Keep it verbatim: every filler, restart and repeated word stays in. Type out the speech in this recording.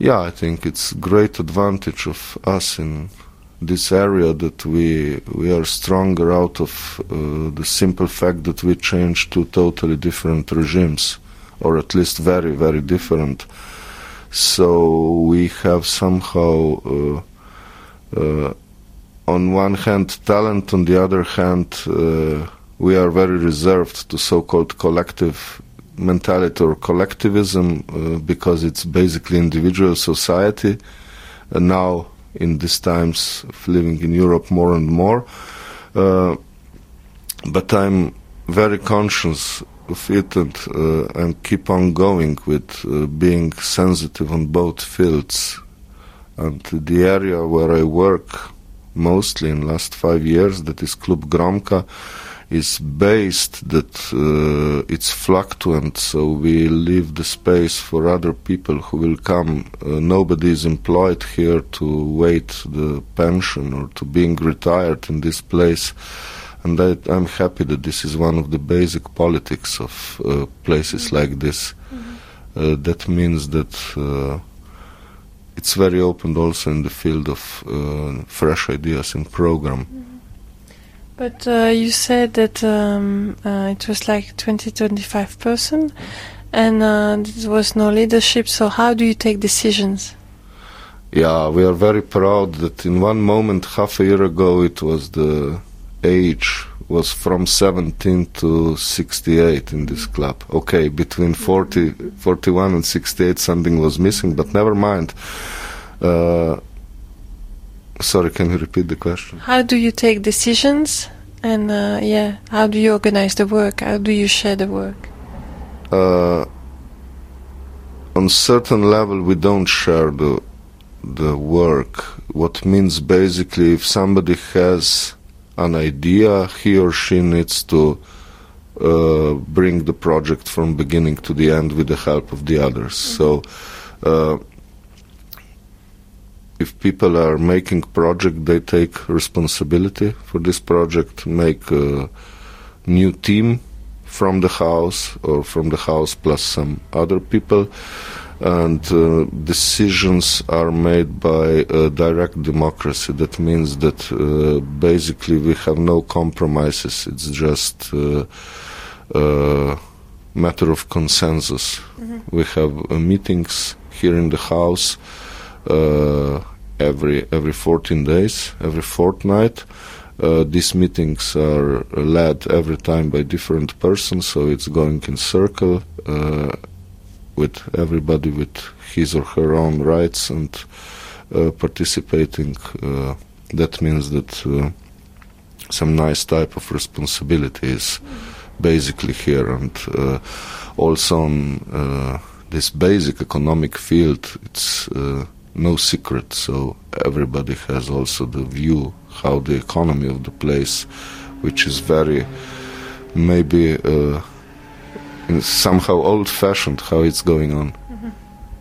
Yeah, I think it's great advantage of us in this area that we we are stronger out of uh, the simple fact that we changed two totally different regimes, or at least very, very different. So we have somehow, uh, uh, on one hand, talent, on the other hand, uh, we are very reserved to so-called collective mentality or collectivism, uh, because it's basically individual society. And now, in these times of living in Europe more and more, uh, but I'm very conscious of it, and uh, and keep on going with uh, being sensitive on both fields. And the area where I work mostly in last five years, that is Klub Gromka, is based that uh, it's fluctuant, so we leave the space for other people who will come. Uh, nobody is employed here to wait the pension or to being retired in this place. And I, I'm happy that this is one of the basic politics of uh, places mm-hmm. like this. Mm-hmm. Uh, that means that uh, it's very open also in the field of uh, fresh ideas in program. Mm-hmm. But uh, you said that um, uh, it was like twenty to twenty-five percent, and uh, there was no leadership, so how do you take decisions? Yeah, we are very proud that in one moment, half a year ago, it was the age was from seventeen to sixty-eight in this club. Okay, between forty, forty-one and sixty-eight something was missing, but never mind. Uh, sorry, can you repeat the question? How do you take decisions, and uh, yeah, how do you organize the work? How do you share the work? Uh, on certain level, we don't share the the work. What means basically, if somebody has an idea, he or she needs to uh, bring the project from beginning to the end with the help of the others. Mm-hmm. So uh, if people are making project, they take responsibility for this project, make a new team from the house or from the house plus some other people, and uh, decisions are made by uh, direct democracy. That means that uh, basically we have no compromises. It's just a uh, uh, matter of consensus. Mm-hmm. We have uh, meetings here in the house uh, every every fourteen days, every fortnight. Uh, these meetings are led every time by different persons, so it's going in circle. Uh, with everybody with his or her own rights and uh, participating. Uh, that means that uh, some nice type of responsibility is basically here. And uh, also on uh, this basic economic field, it's uh, no secret, so everybody has also the view how the economy of the place, which is very maybe uh, somehow old-fashioned, how it's going on.